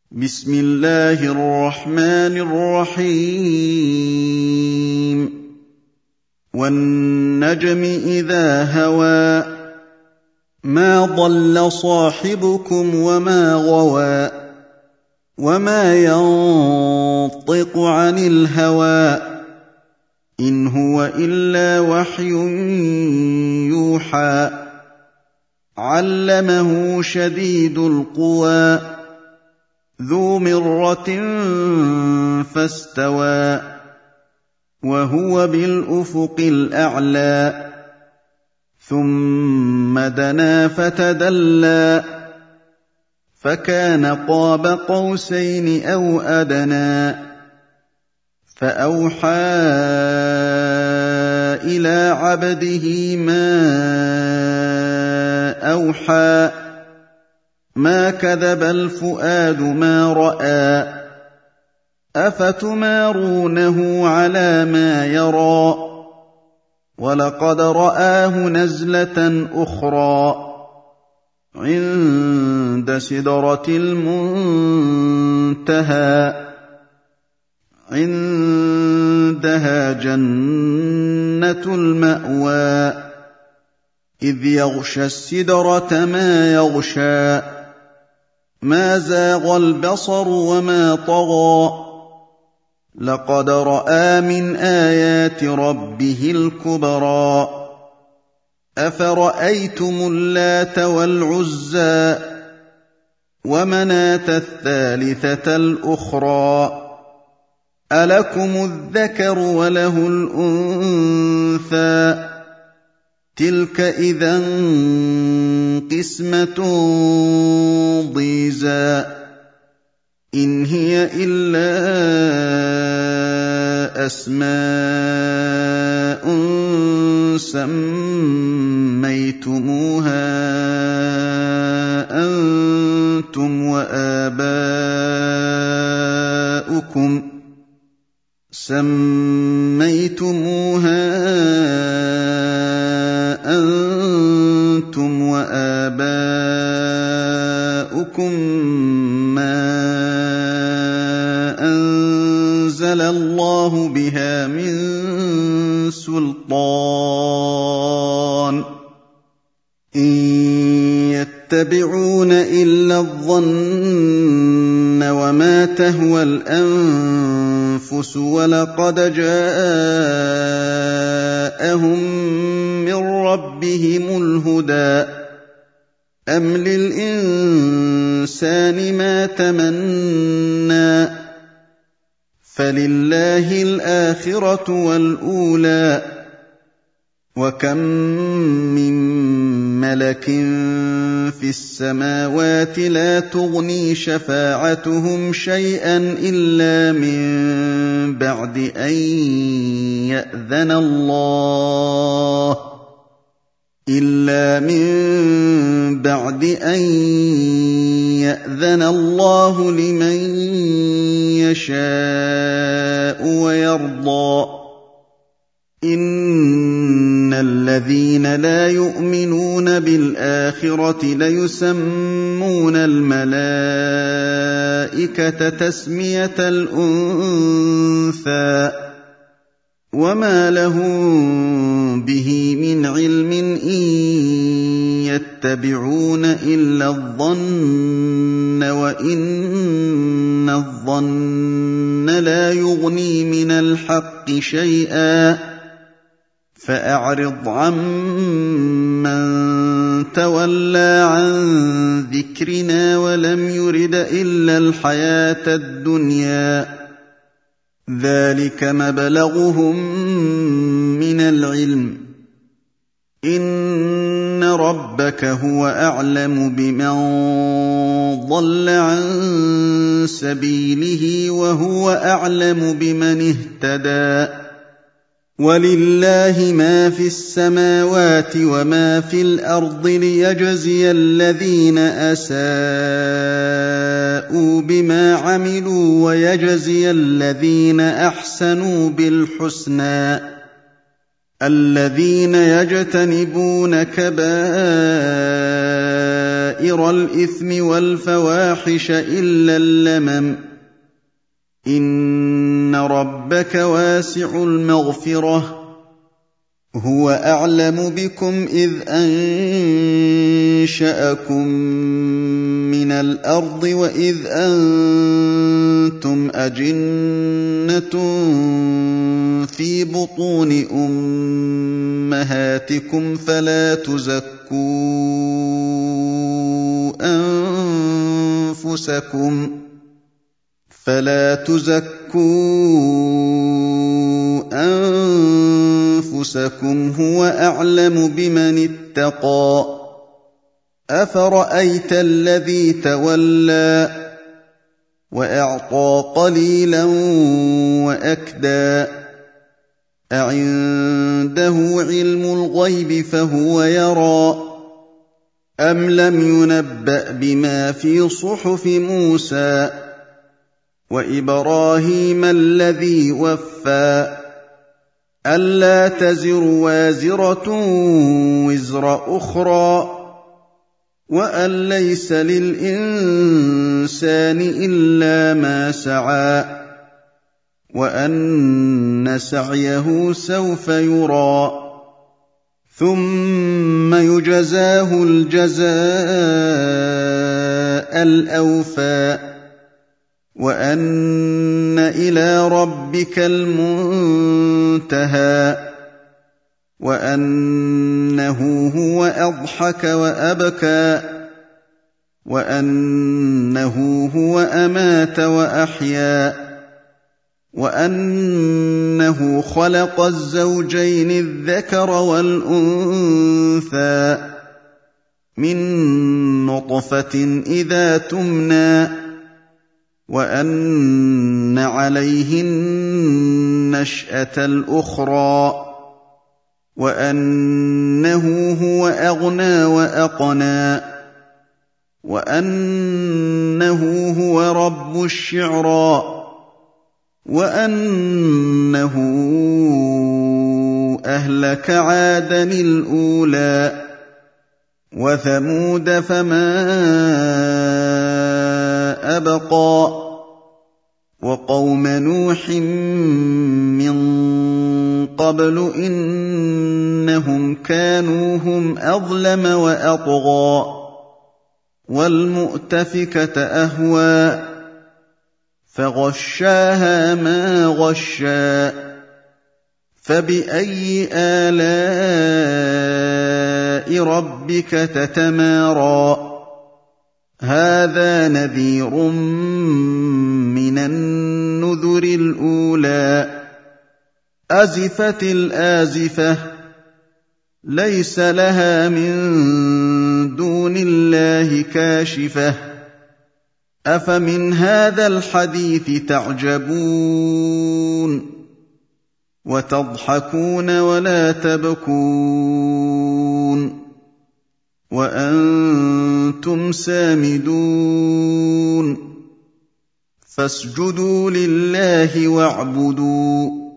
بسم الله الرحمن الرحيم والنجم إذا هوى ما ضل صاحبكم وما غوى وما ينطق عن الهوى إن هو إلا وحي يوحى علمه شديد القوى ذو مرة فاستوى وهو بالأفق الأعلى ثم دنا فتدلى فكان قاب قوسين أو أدنى فأوحى إلى عبده ما أوحى ما كذب الفؤاد ما رأى أفتمارونه على ما يرى ولقد رآه نزلة أخرى عند سدرة المنتهى عندها جنة المأوى إذ يغشى السدرة ما يغشى ما زاغ البصر وما طغى لقد رأى من آيات ربه الكبرى أفرأيتم اللات والعزى ومناة الثالثة الأخرى ألكم الذكر وله الأنثى تلك إذا قسمة ضيزى إن هي إلا أسماء سميتموها أنتم وآباؤكم ما أنزل الله بها من سلطان إن يتبعون إلا الظن وما تهوى الأنفس ولقد جاءهم من ربهم الهدى أم للإنسان ما تمنى فلله الآخرة والأولى وكم من ملك في السماوات لا تغني شفاعتهم شيئا إلا من بعد أن يأذن الله لمن يشاء ويرضى إن الذين لا يؤمنون بالآخرة ليسمون الملائكة تسمية الأنثى وما لهم به من علم إن يتبعون إلا الظن وإن الظن لا يغني من الحق شيئا فأعرض عمن تولى عن ذكرنا ولم يرد إلا الحياة الدنيا ذلك مبلغهم من العلم إن ربك هو أعلم بمن ضل عن سبيله وهو أعلم بمن اهتدى ولله ما في السماوات وما في الأرض ليجزي الذين أساءوا بما عملوا ويجزي الذين أحسنوا بالحسنى الذين يجتنبون كبائر كبائر الإثم والفواحش إلا اللمم إن ربك واسع المغفرة هو أعلم بكم إذ أنشأكم من الأرض وإذ أنتم أجنة في بطون أمهاتكم فلا تزكوا أنفسكم هو أعلم بمن اتقى أفرأيت الذي تولى وأعطى قليلا وأكدى أعنده علم الغيب فهو يرى أم لم ينبأ بما في صحف موسى وإبراهيم الذي وفى ألا تزر وازرة وزر أخرى وأن ليس للإنسان إلا ما سعى وأن سعيه سوف يرى ثم يجزاه الجزاء الأوفى وأن إلى ربك المنتهى وأنه هو أضحك وأبكى وأنه هو أمات وأحيا وأنه خلق الزوجين الذكر والأنثى من نطفة إذا تمنى وأن عليه النشأة الأخرى وأنه هو أغنى وأقنى وأنه هو رب الشعرى وأنه أهلك عادا الأولى وثمود فما أبقى وقوم نوح من قبل إنهم كانوا هم أظلم وأطغى والمؤتفكة أهوى فغشاها ما غشى فبأي آلاء ربك تتمارى هذا نذير من النذر الأولى أزفت الآزفة ليس لها من دون الله كاشفة أفمن هذا الحديث تعجبون وتضحكون ولا تبكون وأنتم سامدون فاسجدوا لله واعبدوا